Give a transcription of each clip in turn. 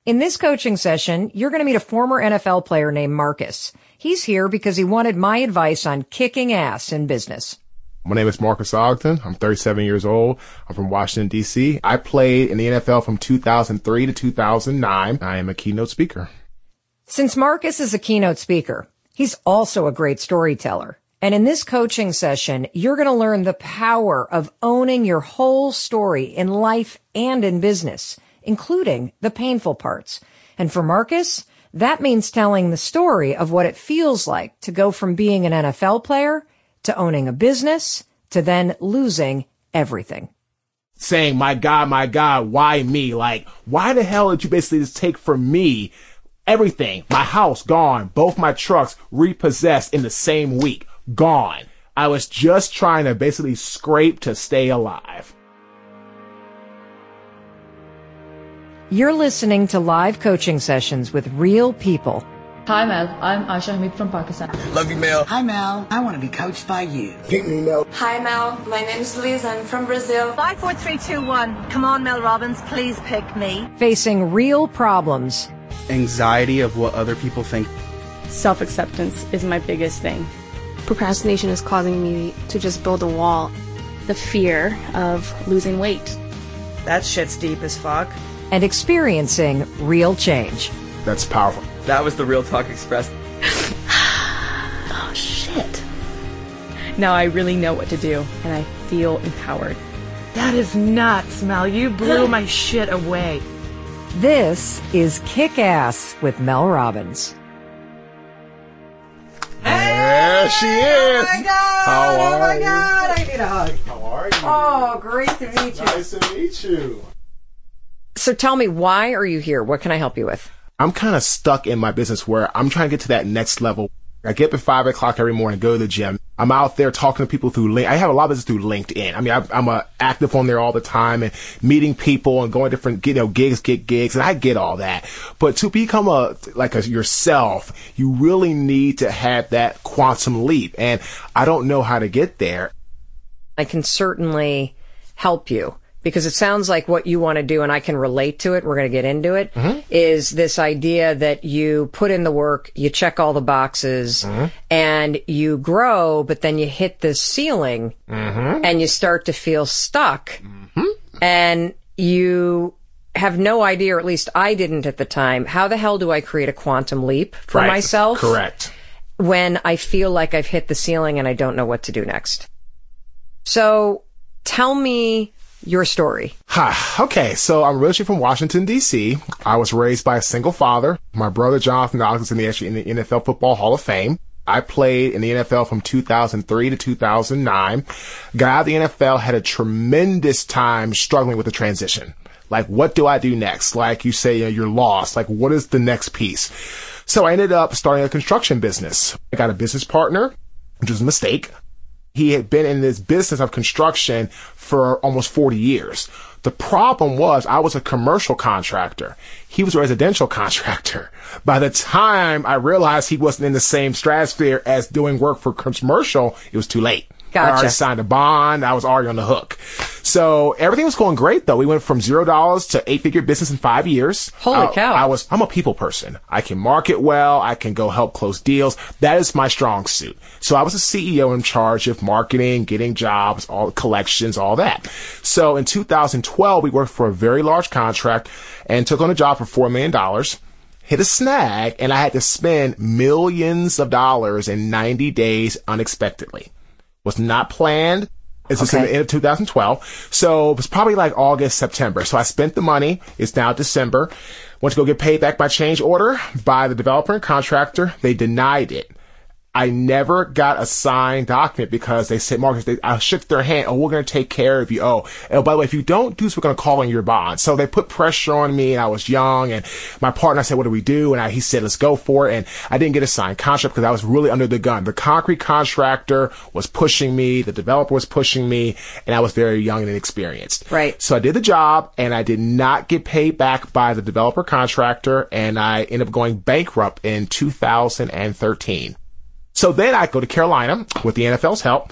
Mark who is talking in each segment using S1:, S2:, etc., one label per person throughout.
S1: In this coaching session, you're going to meet a former NFL player named Marcus. He's here because he wanted my advice on kicking ass in business.
S2: My name is Marcus Ogden. I'm 37 years old. I'm from Washington, D.C. I played in the NFL from 2003 to 2009. I am a keynote speaker.
S1: Since Marcus is a keynote speaker, he's also a great storyteller. And in this coaching session, you're going to learn the power of owning your whole story in life and in business, including the painful parts. And for Marcus, that means telling the story of what it feels like to go from being an NFL player to owning a business to then losing everything.
S2: Saying, my God, why me? Like, why the hell did you basically just take from me everything? My house, gone. Both my trucks repossessed in the same week. Gone. I was just trying to basically scrape to stay alive.
S1: You're listening to live coaching sessions with real people.
S3: Hi Mel, I'm Aisha Hamid from Pakistan.
S4: Love you, Mel.
S5: Hi Mel, I want to be coached by you.
S4: Pick me, Mel.
S6: Hi Mel, my name's Liz, I'm from Brazil.
S7: 5, 4, 3, 2, 1. Come on Mel Robbins, please pick me.
S1: Facing real problems.
S8: Anxiety of what other people think.
S9: Self-acceptance is my biggest thing.
S10: Procrastination is causing me to just build a wall.
S9: The fear of losing weight.
S5: That shit's deep as fuck.
S1: And experiencing real change.
S2: That's powerful.
S8: That was the Real Talk Express.
S9: Oh, shit. Now I really know what to do, and I feel empowered.
S7: That is nuts, Mel. You blew my shit away.
S1: This is Kick Ass with Mel Robbins.
S2: There she is.
S5: Oh my God!
S2: How
S5: Oh my
S2: are you?
S5: God! I need a hug.
S2: How are you?
S5: Oh, great to meet you.
S2: Nice to meet you.
S1: So tell me, why are you here? What can I help you with?
S2: I'm kind of stuck in my business where I'm trying to get to that next level. I get up at 5 o'clock every morning, go to the gym. I'm out there talking to people through I have a lot of business through LinkedIn. I mean, I'm active on there all the time and meeting people and going to different, gigs, and I get all that. But to become yourself, you really need to have that quantum leap. And I don't know how to get there.
S1: I can certainly help you. Because it sounds like what you want to do, and I can relate to it, we're going to get into it, is this idea that you put in the work, you check all the boxes, and you grow, but then you hit this ceiling, and you start to feel stuck, and you have no idea, or at least I didn't at the time, how the hell do I create a quantum leap for myself?
S2: Correct.
S1: When I feel like I've hit the ceiling and I don't know what to do next. So tell me your story.
S2: Okay, so I'm originally from Washington, D.C. I was raised by a single father. My brother, Jonathan Alex, is in the NFL Football Hall of Fame. I played in the NFL from 2003 to 2009. Got out of the NFL, had a tremendous time struggling with the transition. Like, what do I do next? Like you say, you're lost. Like, what is the next piece? So I ended up starting a construction business. I got a business partner, which was a mistake. He had been in this business of construction for almost 40 years. The problem was I was a commercial contractor. He was a residential contractor. By the time I realized he wasn't in the same stratosphere as doing work for commercial, it was too late.
S1: Gotcha.
S2: I already signed a bond. I was already on the hook. So everything was going great, though. We went from $0 to 8-figure business in 5 years.
S1: Holy cow.
S2: I'm a people person. I can market well. I can go help close deals. That is my strong suit. So I was a CEO in charge of marketing, getting jobs, all the collections, all that. So in 2012, we worked for a very large contract and took on a job for $4 million. Hit a snag, and I had to spend millions of dollars in 90 days unexpectedly. Was not planned. This was in the end of 2012. So it was probably like August, September. So I spent the money. It's now December. Went to go get paid back my change order by the developer and contractor. They denied it. I never got a signed document because they said, Marcus, I shook their hand. Oh, we're going to take care of you. Oh, by the way, if you don't do this, we're going to call on your bond. So they put pressure on me, and I was young, and my partner said, what do we do? And he said, let's go for it. And I didn't get a signed contract because I was really under the gun. The concrete contractor was pushing me. The developer was pushing me, and I was very young and inexperienced.
S1: Right.
S2: So I did the job, and I did not get paid back by the developer contractor, and I ended up going bankrupt in 2013. So then I go to Carolina with the NFL's help,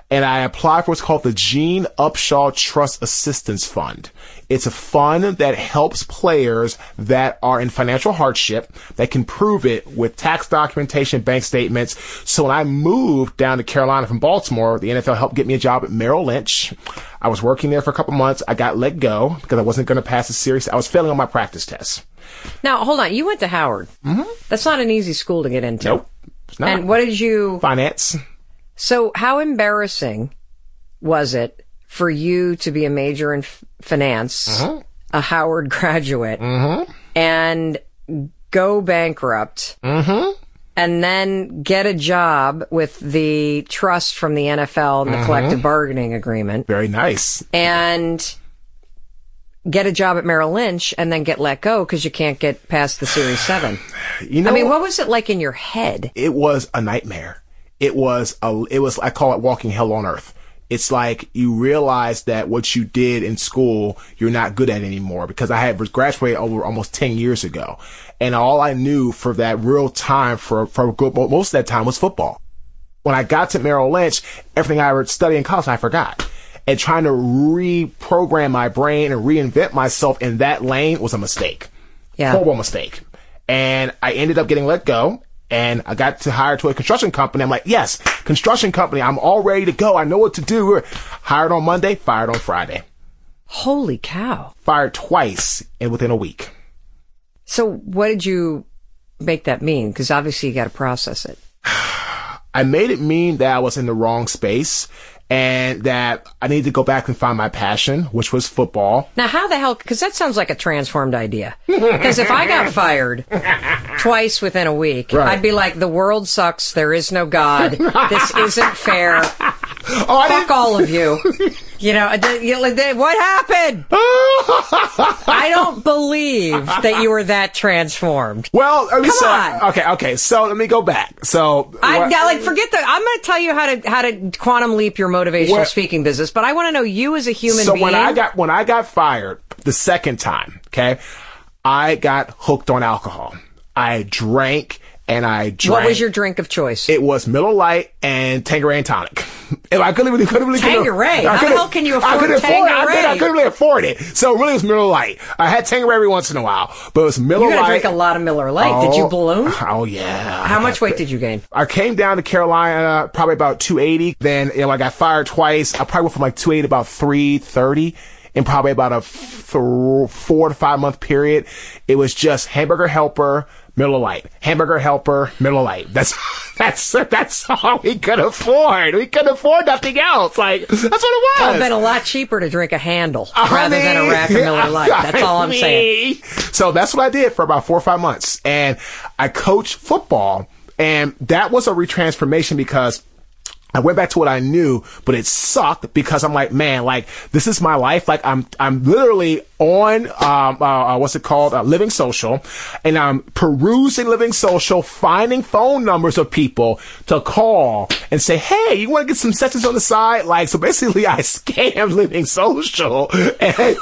S2: and I applied for what's called the Gene Upshaw Trust Assistance Fund. It's a fund that helps players that are in financial hardship that can prove it with tax documentation, bank statements. So when I moved down to Carolina from Baltimore, the NFL helped get me a job at Merrill Lynch. I was working there for a couple months. I got let go because I wasn't going to pass the series. I was failing on my practice tests.
S1: Now, hold on. You went to Howard.
S2: Mm-hmm.
S1: That's not an easy school to get into.
S2: Nope. It's not.
S1: And what did you...
S2: Finance.
S1: So how embarrassing was it for you to be a major in finance, a Howard graduate, and go bankrupt, and then get a job with the trust from the NFL and the collective bargaining agreement?
S2: Very nice.
S1: And get a job at Merrill Lynch and then get let go because you can't get past the Series 7.
S2: You know,
S1: I mean, what was it like in your head?
S2: It was a nightmare. It was, I call it walking hell on earth. It's like you realize that what you did in school, you're not good at anymore, because I had graduated over almost 10 years ago. And all I knew for that real time, for most of that time, was football. When I got to Merrill Lynch, everything I would study in college, I forgot. And trying to reprogram my brain and reinvent myself in that lane was a mistake.
S1: Yeah.
S2: Horrible mistake. And I ended up getting let go. And I got hired to a construction company. I'm like, yes, construction company. I'm all ready to go. I know what to do. Hired on Monday, fired on Friday.
S1: Holy cow.
S2: Fired twice within a week.
S1: So what did you make that mean? Because obviously you got to process it.
S2: I made it mean that I was in the wrong space and that I needed to go back and find my passion, which was football.
S1: Now, how the hell, because that sounds like a transformed idea. Because if I got fired twice within a week,
S2: right,
S1: I'd be like, the world sucks, there is no God, this isn't fair, fuck all of you. You know, what happened? I don't believe that you were that transformed.
S2: Well,
S1: Come on.
S2: Okay. So let me go back. So
S1: forget that. I'm going to tell you how to quantum leap your motivational speaking business, but I want to know you as a human being.
S2: So when I got fired the second time, okay, I got hooked on alcohol. I drank. What was your drink of choice? It was Miller Lite and Tanqueray and tonic. I couldn't really
S1: Tanqueray? How the hell can you afford Tanqueray?
S2: I couldn't really afford it. So really it was Miller Lite. I had Tanqueray every once in a while, but it was Miller Lite.
S1: You gotta drink a lot of Miller Lite. Did you balloon?
S2: Oh yeah.
S1: How much weight did you gain?
S2: I came down to Carolina probably about 280. Then I got fired twice. I probably went from like 280 to about 330. In probably about a 4 to 5 month period. It was just Hamburger Helper, Miller Lite. Hamburger Helper, Miller Lite. That's all we could afford. We couldn't afford nothing else. Like, that's what it was.
S1: It would have been a lot cheaper to drink a Handle rather than a rack of Miller Lite. That's all I'm saying.
S2: So that's what I did for about 4 or 5 months. And I coached football. And that was a retransformation because I went back to what I knew, but it sucked because I'm like, man, like, this is my life. Like, I'm literally on, Living Social, and I'm perusing Living Social, finding phone numbers of people to call and say, hey, you want to get some sessions on the side? Like, so basically I scammed Living Social. And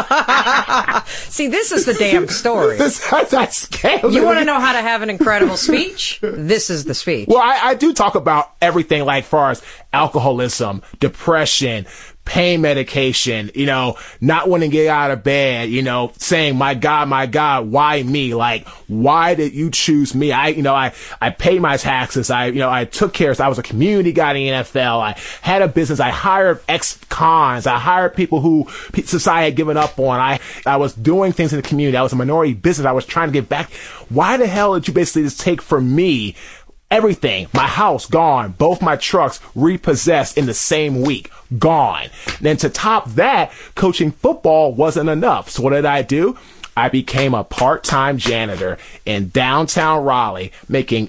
S1: see, this is the damn story.
S2: I scammed.
S1: You want to know how to have an incredible speech? This is the speech.
S2: Well, I do talk about everything, like, far as alcoholism, depression, pain medication, not wanting to get out of bed, saying, my God, why me? Like, why did you choose me? I paid my taxes. I took care of, I was a community guy in the NFL. I had a business. I hired ex-cons. I hired people who society had given up on. I was doing things in the community. I was a minority business. I was trying to give back. Why the hell did you basically just take from me everything? My house gone, both my trucks repossessed in the same week, gone. Then to top that, coaching football wasn't enough. So what did I do? I became a part-time janitor in downtown Raleigh, making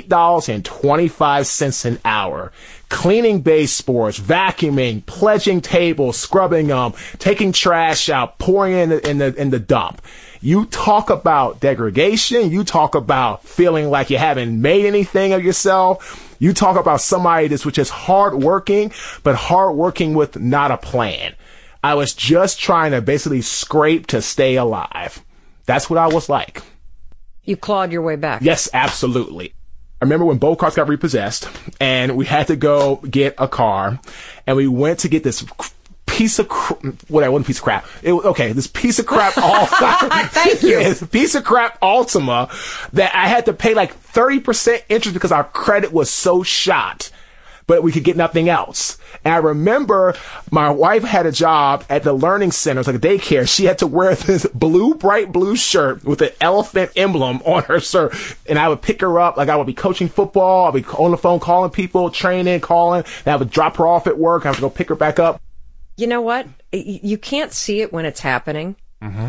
S2: $8.25 an hour, cleaning baseboards, vacuuming, pledging tables, scrubbing them, taking trash out, pouring in the dump. You talk about degradation. You talk about feeling like you haven't made anything of yourself. You talk about somebody that's just hardworking, but hardworking with not a plan. I was just trying to basically scrape to stay alive. That's what I was like.
S1: You clawed your way back.
S2: Yes, absolutely. I remember when both cars got repossessed and we had to go get a car and we went to get this piece of wasn't piece of crap. This piece of crap Altima.
S1: Thank you.
S2: It's a piece of crap Altima that I had to pay like 30% interest because our credit was so shot, but we could get nothing else. And I remember my wife had a job at the learning center. It was like a daycare. She had to wear this bright blue shirt with an elephant emblem on her shirt. And I would pick her up. Like I would be coaching football. I'd be on the phone calling people, training, calling. And I would drop her off at work. I would go pick her back up.
S1: You know what? You can't see it when it's happening. Mm-hmm.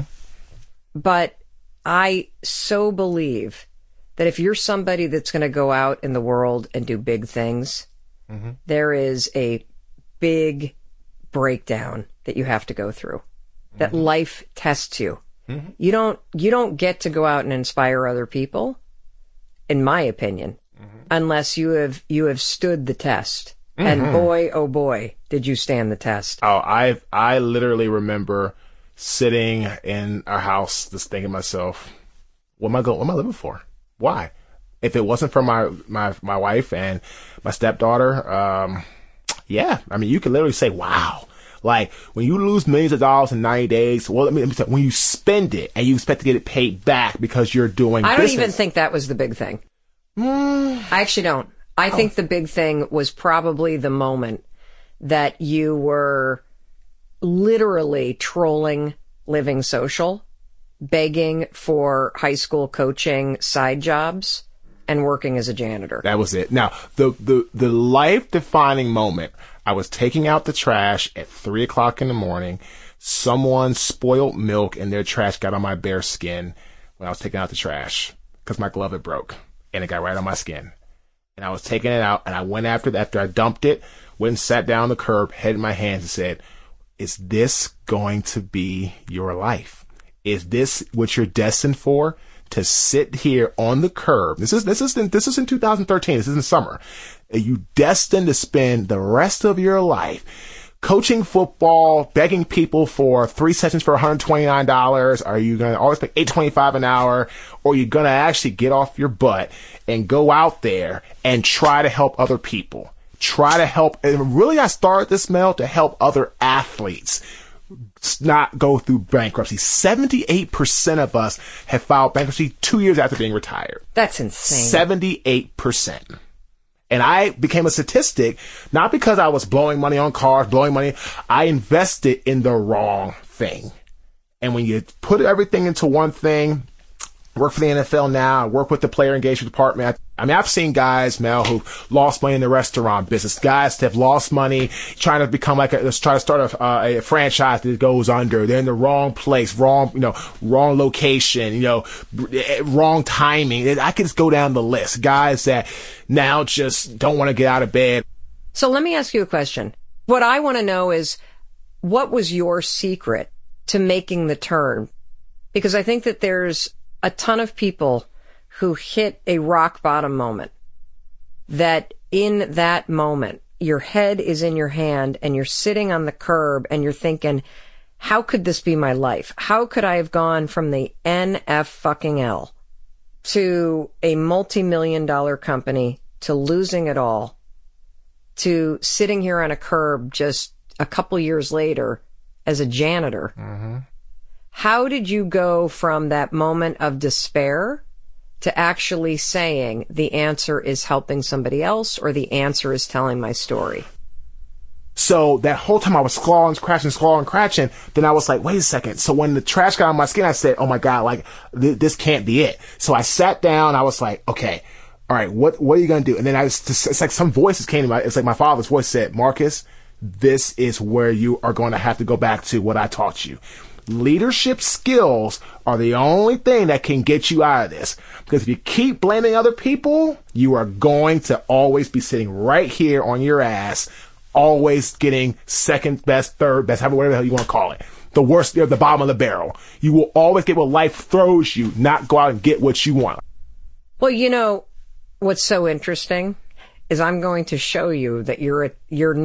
S1: But I so believe that if you're somebody that's going to go out in the world and do big things, mm-hmm. there is a big breakdown that you have to go through, mm-hmm. that life tests you. Mm-hmm. You don't get to go out and inspire other people, in my opinion, mm-hmm. unless you have stood the test. Mm-hmm. And boy, oh boy, did you stand the test.
S2: Oh, I literally remember sitting in our house just thinking to myself, what am I living for? Why? If it wasn't for my wife and my stepdaughter, yeah. I mean, you can literally say, wow. Like, when you lose millions of dollars in 90 days, well, let me tell you, when you spend it and you expect to get it paid back because you're doing business.
S1: I don't even think that was the big thing. I actually don't. I think the big thing was probably the moment that you were literally trolling Living Social, begging for high school coaching side jobs, and working as a janitor.
S2: That was it. Now, the life-defining moment, I was taking out the trash at 3 o'clock in the morning. Someone spoiled milk and their trash got on my bare skin when I was taking out the trash because my glove had broke and it got right on my skin. And I was taking it out and I went after I dumped it, went and sat down on the curb, head in my hands and said, is this going to be your life? Is this what you're destined for? To sit here on the curb. This is in 2013. This is in summer. Are you destined to spend the rest of your life coaching football, begging people for 3 sessions for $129? Are you going to always pay $8.25 an hour? Or are you going to actually get off your butt and go out there and try to help other people? Try to help. And really, I started this, Mel, to help other athletes not go through bankruptcy. 78% of us have filed bankruptcy 2 years after being retired.
S1: That's insane.
S2: 78%. And I became a statistic, not because I was blowing money on cars, I invested in the wrong thing. And when you put everything into one thing, work for the NFL now, I work with the player engagement department. I mean, I've seen guys, Mel, who lost money in the restaurant business. Guys that have lost money trying to become try to start a franchise that goes under. They're in the wrong place, wrong location, wrong timing. I can just go down the list. Guys that now just don't want to get out of bed.
S1: So let me ask you a question. What I want to know is, what was your secret to making the turn? Because I think that there's a ton of people who hit a rock bottom moment, that in that moment, your head is in your hand and you're sitting on the curb and you're thinking, how could this be my life? How could I have gone from the NF fucking L to a multi-million-dollar company to losing it all to sitting here on a curb just a couple years later as a janitor? Mm-hmm. How did you go from that moment of despair to actually saying the answer is helping somebody else, or the answer is telling my story?
S2: So that whole time I was clawing, crashing, then I was like, wait a second. So when the trash got on my skin, I said, oh my God, like this can't be it. So I sat down, I was like, okay, all right, what are you going to do? And then it's like some voices came to me. It's like my father's voice said, Marcus, this is where you are going to have to go back to what I taught you. Leadership skills are the only thing that can get you out of this. Because if you keep blaming other people, you are going to always be sitting right here on your ass, always getting second best, third best, whatever the hell you want to call it. The worst, the bottom of the barrel. You will always get what life throws you, not go out and get what you want.
S1: Well, what's so interesting is I'm going to show you that you're at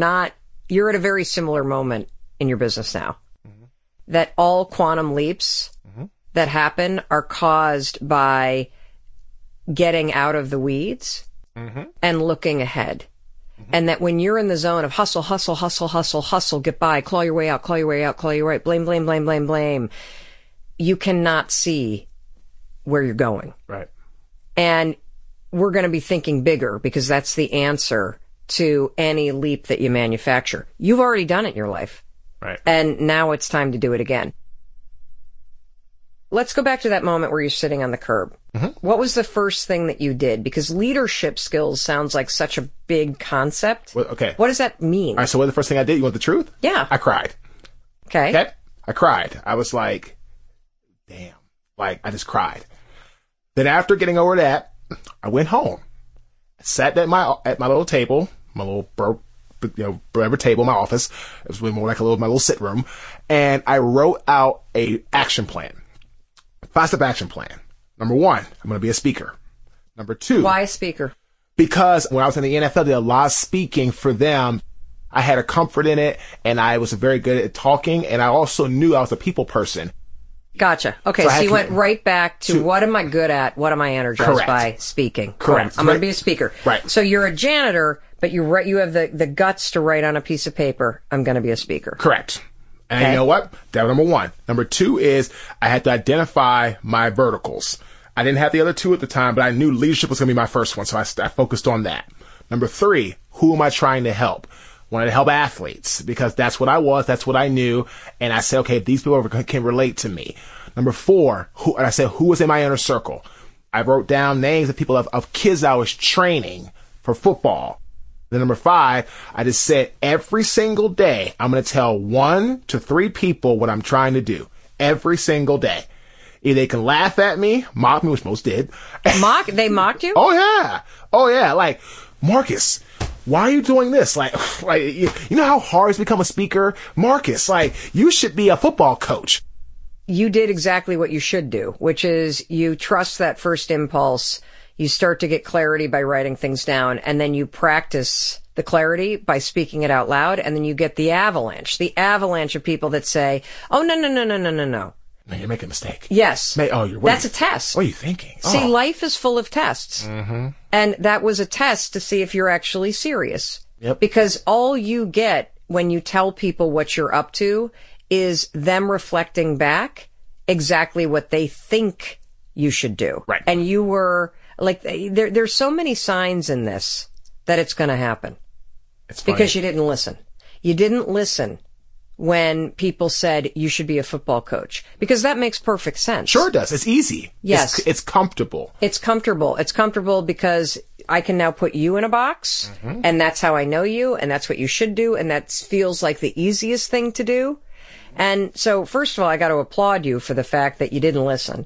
S1: a very similar moment in your business now. That all quantum leaps that happen are caused by getting out of the weeds and looking ahead. And that when you're in the zone of hustle, hustle, hustle, hustle, hustle, get by, claw your way out, claw your way out, claw your way out, blame, blame, blame, blame, blame, you cannot see where you're going.
S2: Right.
S1: And we're going to be thinking bigger because that's the answer to any leap that you manufacture. You've already done it in your life.
S2: Right.
S1: And now it's time to do it again. Let's go back to that moment where you're sitting on the curb. What was the first thing that you did? Because leadership skills sounds like such a big concept.
S2: Well, okay.
S1: What does that mean?
S2: All right, so what was the first thing I did? You want the truth?
S1: Yeah.
S2: I cried.
S1: Okay.
S2: I cried. I was like, damn. Like, I just cried. Then after getting over that, I went home. I sat at my little table, my little whatever table in my office. It was more like my little sit room. And I wrote out a action plan. 5-step action plan. Number 1, I'm going to be a speaker. Number 2.
S1: Why a speaker?
S2: Because when I was in the NFL, I did a lot of speaking for them. I had a comfort in it, and I was very good at talking, and I also knew I was a people person.
S1: Gotcha. Okay, so you went right back to what am I good at? What am I energized by? Speaking.
S2: Correct.
S1: I'm going to be a speaker.
S2: Right.
S1: So you're a janitor, but you have the guts to write on a piece of paper, I'm going to be a speaker.
S2: Correct. And you know what? That was number 1. Number 2 is I had to identify my verticals. I didn't have the other 2 at the time, but I knew leadership was going to be my first one, so I focused on that. Number 3, who am I trying to help? Wanted to help athletes because that's what I was, that's what I knew, and I said, okay, these people can relate to me. Number 4, who was in my inner circle? I wrote down names of people of kids I was training for football. Then number 5, I just said every single day, I'm going to tell 1 to 3 people what I'm trying to do every single day. Either they can laugh at me, mock me, which most did.
S1: They mocked you?
S2: Oh yeah. Like, Marcus, why are you doing this? Like, you know how hard it's become a speaker? Marcus, like, you should be a football coach.
S1: You did exactly what you should do, which is you trust that first impulse. You start to get clarity by writing things down, and then you practice the clarity by speaking it out loud, and then you get the avalanche of people that say, oh, no.
S2: No, you're making a mistake.
S1: Yes.
S2: That's
S1: a test.
S2: What are you thinking?
S1: See, life is full of tests. And that was a test to see if you're actually serious.
S2: Yep.
S1: Because all you get when you tell people what you're up to is them reflecting back exactly what they think you should do.
S2: Right.
S1: And you were like, there's so many signs in this that it's going to happen.
S2: It's funny.
S1: Because you didn't listen. You didn't listen when people said you should be a football coach, because that makes perfect sense.
S2: Sure it does. It's easy.
S1: Yes.
S2: It's comfortable.
S1: It's comfortable. It's comfortable because I can now put you in a box, and that's how I know you, and that's what you should do, and that feels like the easiest thing to do. And so, first of all, I got to applaud you for the fact that you didn't listen.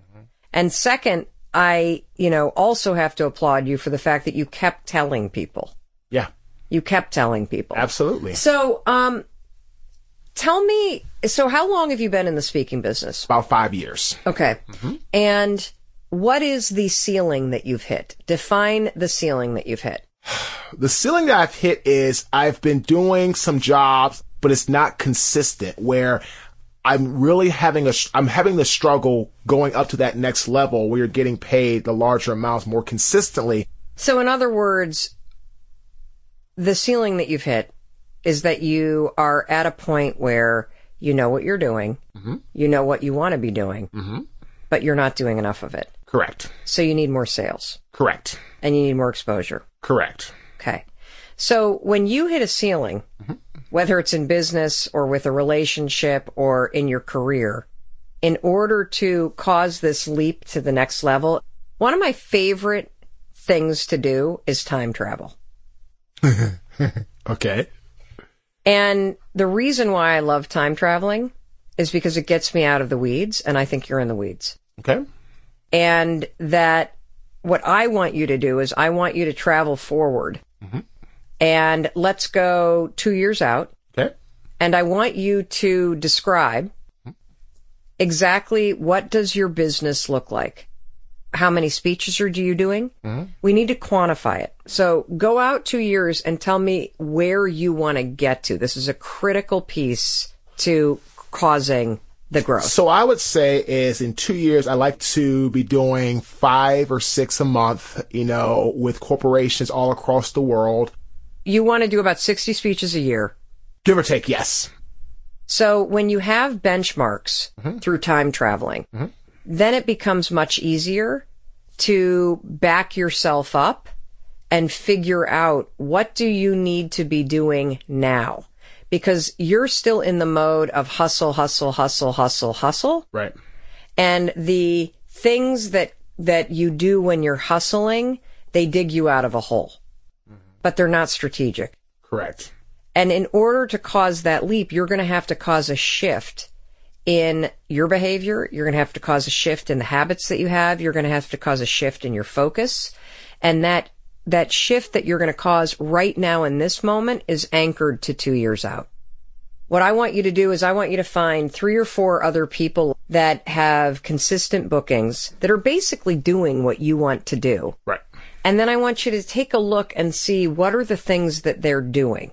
S1: And second, I, also have to applaud you for the fact that you kept telling people.
S2: Yeah.
S1: You kept telling people.
S2: Absolutely.
S1: So, tell me, so how long have you been in the speaking business?
S2: About 5 years.
S1: Okay. And what is the ceiling that you've hit? Define the ceiling that you've hit.
S2: The ceiling that I've hit is I've been doing some jobs, but it's not consistent, where I'm really having the struggle going up to that next level where you're getting paid the larger amounts more consistently.
S1: So in other words, the ceiling that you've hit is that you are at a point where you know what you're doing, you know what you want to be doing, but you're not doing enough of it.
S2: Correct.
S1: So you need more sales.
S2: Correct.
S1: And you need more exposure.
S2: Correct.
S1: Okay. So when you hit a ceiling, whether it's in business or with a relationship or in your career, in order to cause this leap to the next level, one of my favorite things to do is time travel.
S2: Okay.
S1: And the reason why I love time traveling is because it gets me out of the weeds, and I think you're in the weeds.
S2: Okay.
S1: And that what I want you to do is I want you to travel forward. And let's go 2 years out.
S2: Okay.
S1: And I want you to describe exactly what does your business look like? How many speeches are you doing? We need to quantify it. So go out 2 years and tell me where you want to get to. This is a critical piece to causing the growth?
S2: So I would say is in 2 years, I like to be doing 5 or 6 a month, with corporations all across the world.
S1: You want to do about 60 speeches a year.
S2: Give or take, yes.
S1: So when you have benchmarks through time traveling, then it becomes much easier to back yourself up and figure out what do you need to be doing now? Because you're still in the mode of hustle, hustle, hustle, hustle, hustle.
S2: Right.
S1: And the things that you do when you're hustling, they dig you out of a hole. But they're not strategic.
S2: Correct.
S1: And in order to cause that leap, you're going to have to cause a shift in your behavior. You're going to have to cause a shift in the habits that you have. You're going to have to cause a shift in your focus. And that shift that you're going to cause right now in this moment is anchored to 2 years out. What I want you to do is I want you to find 3 or 4 other people that have consistent bookings that are basically doing what you want to do.
S2: Right.
S1: And then I want you to take a look and see what are the things that they're doing.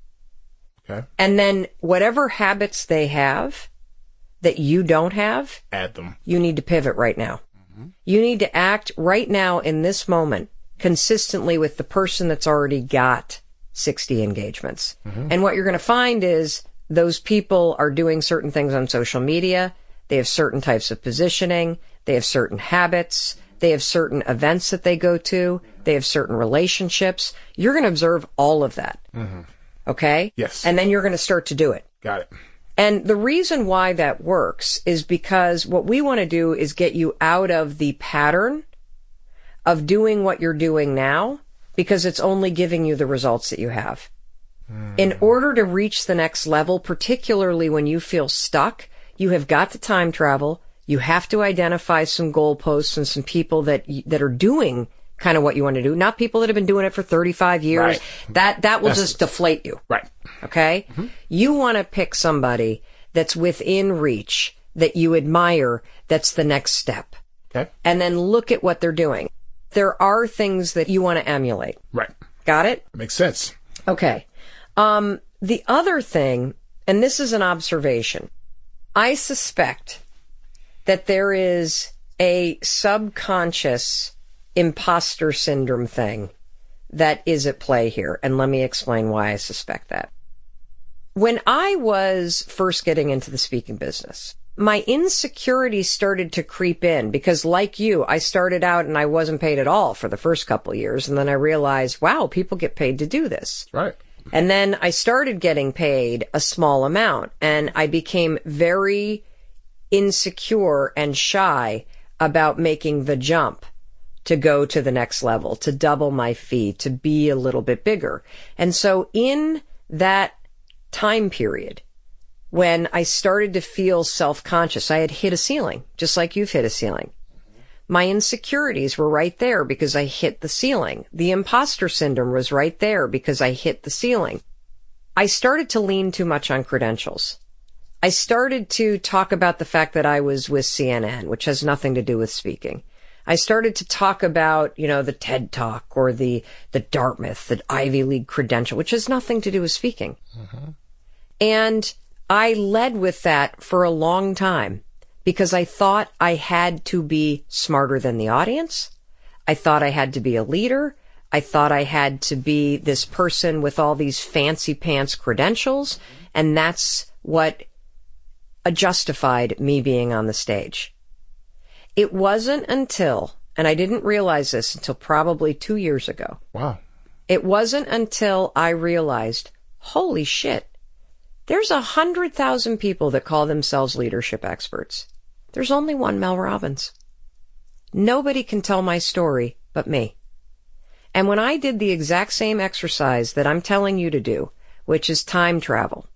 S2: Okay.
S1: And then whatever habits they have that you don't have,
S2: add them. You
S1: need to pivot right now. You need to act right now in this moment consistently with the person that's already got 60 engagements. And what you're going to find is those people are doing certain things on social media. They have certain types of positioning. They have certain habits. They have certain events that they go to. They have certain relationships. You're going to observe all of that. Okay?
S2: Yes.
S1: And then you're going to start to do it.
S2: Got it.
S1: And the reason why that works is because what we want to do is get you out of the pattern of doing what you're doing now, because it's only giving you the results that you have. In order to reach the next level, particularly when you feel stuck, you have got to time travel. You have to identify some goalposts and some people that are doing kind of what you want to do, not people that have been doing it for 35 years. Right. That will just deflate you.
S2: Right.
S1: Okay? You want to pick somebody that's within reach, that you admire, that's the next step.
S2: Okay.
S1: And then look at what they're doing. There are things that you want to emulate.
S2: Right.
S1: Got it?
S2: That makes sense.
S1: Okay. The other thing, and this is an observation, I suspect that there is a subconscious imposter syndrome thing that is at play here. And let me explain why I suspect that. When I was first getting into the speaking business, my insecurities started to creep in because, like you, I started out and I wasn't paid at all for the first couple of years. And then I realized, wow, people get paid to do this.
S2: Right.
S1: And then I started getting paid a small amount, and I became very insecure and shy about making the jump to go to the next level, to double my fee, to be a little bit bigger. And so in that time period, when I started to feel self-conscious, I had hit a ceiling, just like you've hit a ceiling. My insecurities were right there because I hit the ceiling. The imposter syndrome was right there because I hit the ceiling. I started to lean too much on credentials. I started to talk about the fact that I was with CNN, which has nothing to do with speaking. I started to talk about, the TED Talk or the Dartmouth, the Ivy League credential, which has nothing to do with speaking. And I led with that for a long time because I thought I had to be smarter than the audience. I thought I had to be a leader. I thought I had to be this person with all these fancy pants credentials. And that's what justified me being on the stage. It wasn't until, and I didn't realize this until probably 2 years ago.
S2: Wow.
S1: It wasn't until I realized, holy shit, there's 100,000 people that call themselves leadership experts. There's only one Mel Robbins. Nobody can tell my story but me. And when I did the exact same exercise that I'm telling you to do, which is time travel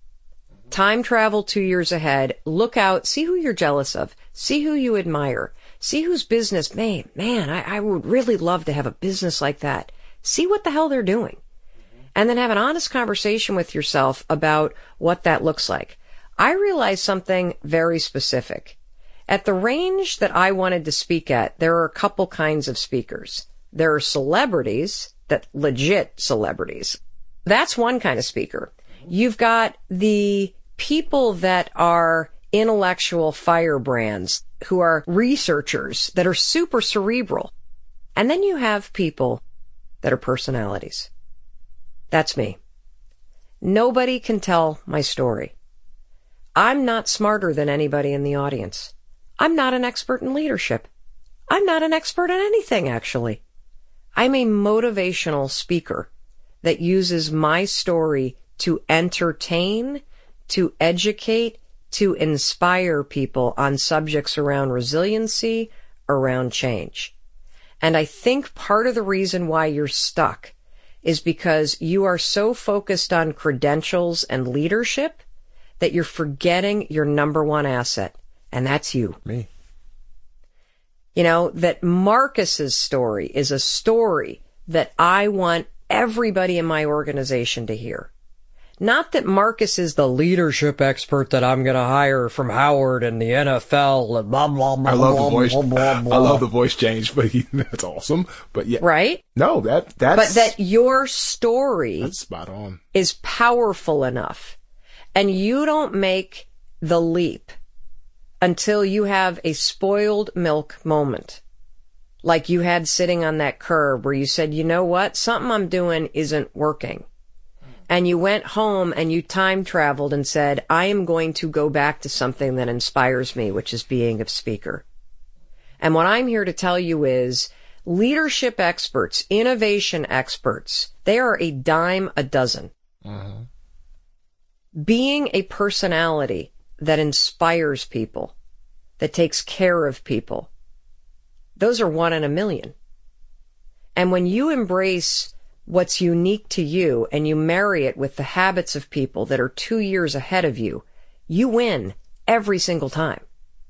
S1: 2 years ahead, look out, see who you're jealous of, see who you admire, see whose business, man, I would really love to have a business like that. See what the hell they're doing. And then have an honest conversation with yourself about what that looks like. I realized something very specific. At the range that I wanted to speak at, there are a couple kinds of speakers. There are celebrities, that legit celebrities. That's one kind of speaker. You've got the people that are intellectual firebrands who are researchers that are super cerebral. And then you have people that are personalities. That's me. Nobody can tell my story. I'm not smarter than anybody in the audience. I'm not an expert in leadership. I'm not an expert in anything, actually. I'm a motivational speaker that uses my story to entertain, to educate, to inspire people on subjects around resiliency, around change. And I think part of the reason why you're stuck is because you are so focused on credentials and leadership that you're forgetting your number one asset, and that's you.
S2: Me.
S1: You know, that Marcus's story is a story that I want everybody in my organization to hear. Not that Marcus is the leadership expert that I'm going to hire from Howard and the NFL and blah, blah, blah,
S2: I love
S1: blah,
S2: the voice.
S1: blah, blah, blah.
S2: I love the voice change, but that's awesome. But yeah.
S1: Right?
S2: No, that's.
S1: But that your story
S2: That's spot on.
S1: is powerful enough. And you don't make the leap until you have a spoiled milk moment. Like you had sitting on that curb where you said, you know what? Something I'm doing isn't working. And you went home and you time traveled and said, I am going to go back to something that inspires me, which is being a speaker. And what I'm here to tell you is leadership experts, innovation experts, they are a dime a dozen.
S2: Uh-huh.
S1: Being a personality that inspires people, that takes care of people, those are 1 in a million. And when you embrace what's unique to you and you marry it with the habits of people that are 2 years ahead of you, you win every single time.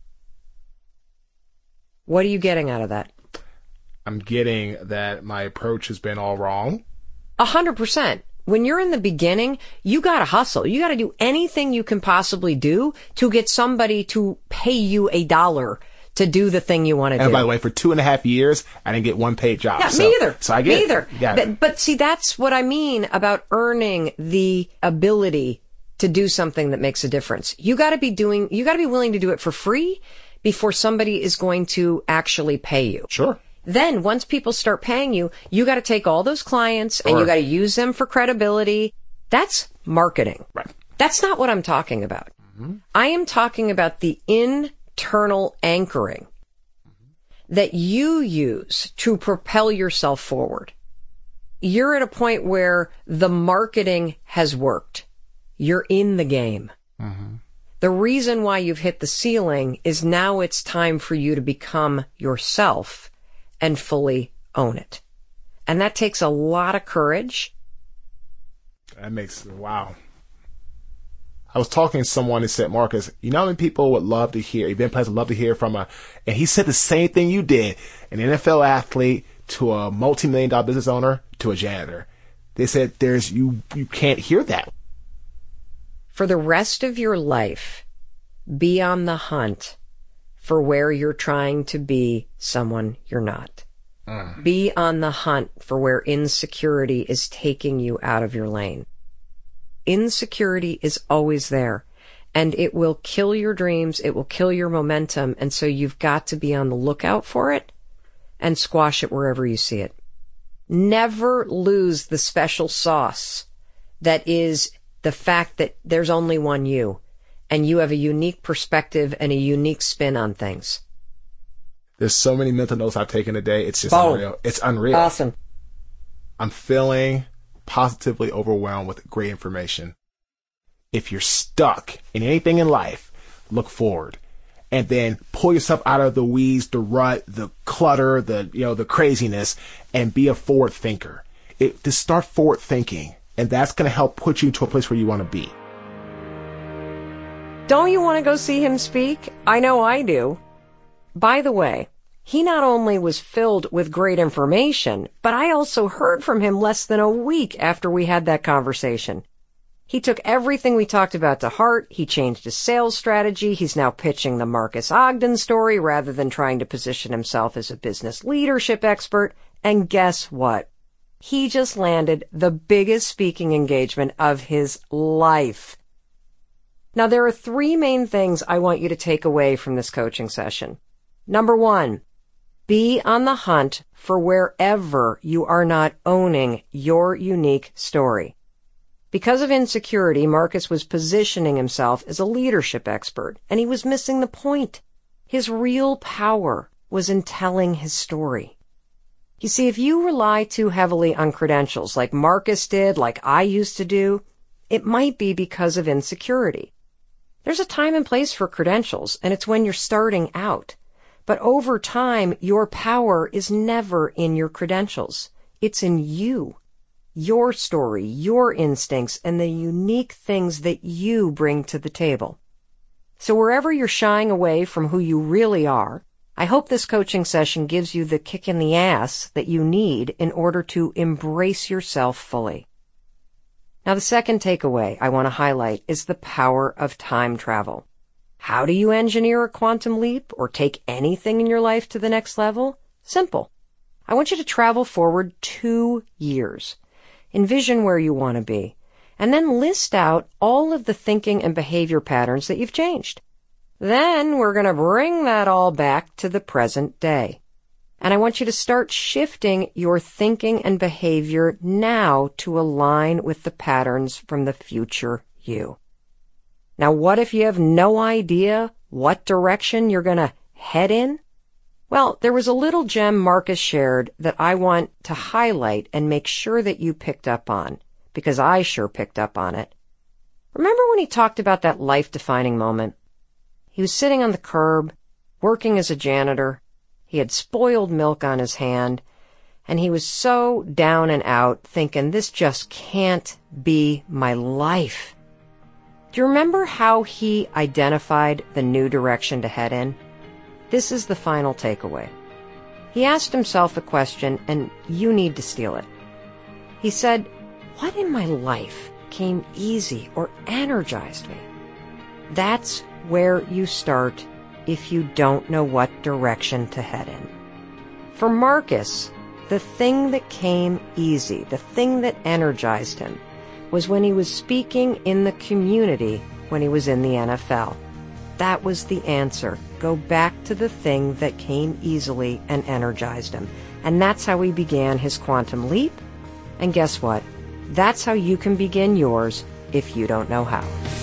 S1: What are you getting out of that?
S2: I'm getting that my approach has been all wrong.
S1: 100%. When you're in the beginning, you gotta hustle. You gotta do anything you can possibly do to get somebody to pay you $1 to do the thing you want to do.
S2: And by the way, for 2.5 years, I didn't get one paid job.
S1: Yeah, me either.
S2: So I get
S1: me either.
S2: Yeah.
S1: But see, that's what I mean about earning the ability to do something that makes a difference. You gotta be willing to do it for free before somebody is going to actually pay you.
S2: Sure.
S1: Then once people start paying you, you got to take all those clients and you got to use them for credibility. That's marketing.
S2: Right.
S1: That's not what I'm talking about. Mm-hmm. I am talking about the internal anchoring that you use to propel yourself forward. You're at a point where the marketing has worked. You're in the game.
S2: Mm-hmm.
S1: The reason why you've hit the ceiling is now it's time for you to become yourself and fully own it. And that takes a lot of courage.
S2: Wow. I was talking to someone who said, Marcus, you know how many people would love to hear, event planners would love to hear from and he said the same thing you did, an NFL athlete to a multi-million-dollar business owner to a janitor. They said you can't hear that.
S1: For the rest of your life, be on the hunt for where you're trying to be someone you're not. Be on the hunt for where insecurity is taking you out of your lane. Insecurity is always there, and it will kill your dreams, it will kill your momentum, and so you've got to be on the lookout for it and squash it wherever you see it. Never lose the special sauce that is the fact that there's only one you. And you have a unique perspective and a unique spin on things.
S2: There's so many mental notes I've taken today. It's just
S1: Boom.
S2: unreal. It's unreal.
S1: Awesome.
S2: I'm feeling positively overwhelmed with great information. If you're stuck in anything in life, look forward and then pull yourself out of the weeds, the rut, the clutter, the craziness, and be a forward thinker. Just start forward thinking, and that's going to help put you to a place where you want to be.
S1: Don't you want to go see him speak? I know I do. By the way, he not only was filled with great information, but I also heard from him less than a week after we had that conversation. He took everything we talked about to heart. He changed his sales strategy. He's now pitching the Marcus Ogden story rather than trying to position himself as a business leadership expert. And guess what? He just landed the biggest speaking engagement of his life. Now, there are 3 main things I want you to take away from this coaching session. Number 1, be on the hunt for wherever you are not owning your unique story. Because of insecurity, Marcus was positioning himself as a leadership expert, and he was missing the point. His real power was in telling his story. You see, if you rely too heavily on credentials like Marcus did, like I used to do, it might be because of insecurity. There's a time and place for credentials, and it's when you're starting out. But over time, your power is never in your credentials. It's in you, your story, your instincts, and the unique things that you bring to the table. So wherever you're shying away from who you really are, I hope this coaching session gives you the kick in the ass that you need in order to embrace yourself fully. Now, the second takeaway I want to highlight is the power of time travel. How do you engineer a quantum leap or take anything in your life to the next level? Simple. I want you to travel forward 2 years. Envision where you want to be, and then list out all of the thinking and behavior patterns that you've changed. Then we're going to bring that all back to the present day. And I want you to start shifting your thinking and behavior now to align with the patterns from the future you. Now, what if you have no idea what direction you're going to head in? Well, there was a little gem Marcus shared that I want to highlight and make sure that you picked up on, because I sure picked up on it. Remember when he talked about that life-defining moment? He was sitting on the curb, working as a janitor. He had spoiled milk on his hand, and he was so down and out, thinking, this just can't be my life. Do you remember how he identified the new direction to head in? This is the final takeaway. He asked himself a question, and you need to steal it. He said, what in my life came easy or energized me? That's where you start if you don't know what direction to head in. For Marcus, the thing that came easy, the thing that energized him, was when he was speaking in the community when he was in the NFL. That was the answer. Go back to the thing that came easily and energized him. And that's how he began his quantum leap. And guess what? That's how you can begin yours if you don't know how.